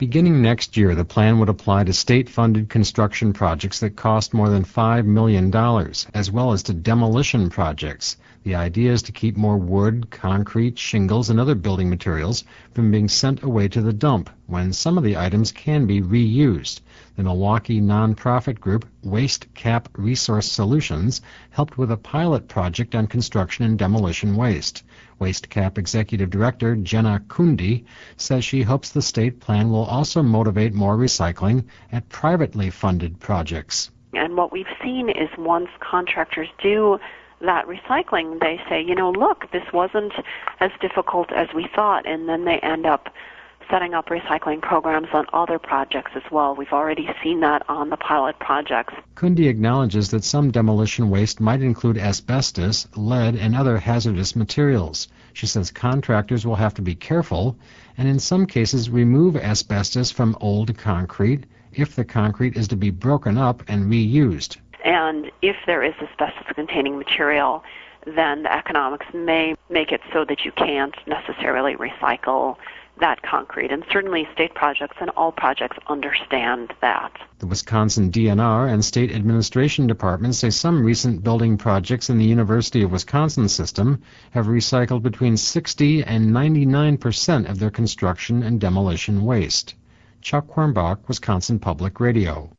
Beginning next year, the plan would apply to state-funded construction projects that cost more than $5 million, as well as to demolition projects. The idea is to keep more wood, concrete, shingles, and other building materials from being sent away to the dump when some of the items can be reused. The Milwaukee nonprofit group Waste Cap Resource Solutions helped with a pilot project on construction and demolition waste. Waste Cap Executive Director Jenna Kundi says she hopes the state plan will also motivate more recycling at privately funded projects. And what we've seen is once contractors do that recycling, they say, look, this wasn't as difficult as we thought, and then they end up setting up recycling programs on other projects as well. We've already seen that on the pilot projects. Kundi acknowledges that some demolition waste might include asbestos, lead, and other hazardous materials. She says contractors will have to be careful and in some cases remove asbestos from old concrete if the concrete is to be broken up and reused. And if there is asbestos-containing material, then the economics may make it so that you can't necessarily recycle that concrete. And certainly state projects and all projects understand that. The Wisconsin DNR and state administration departments say some recent building projects in the University of Wisconsin system have recycled between 60 and 99% of their construction and demolition waste. Chuck Quirmbach, Wisconsin Public Radio.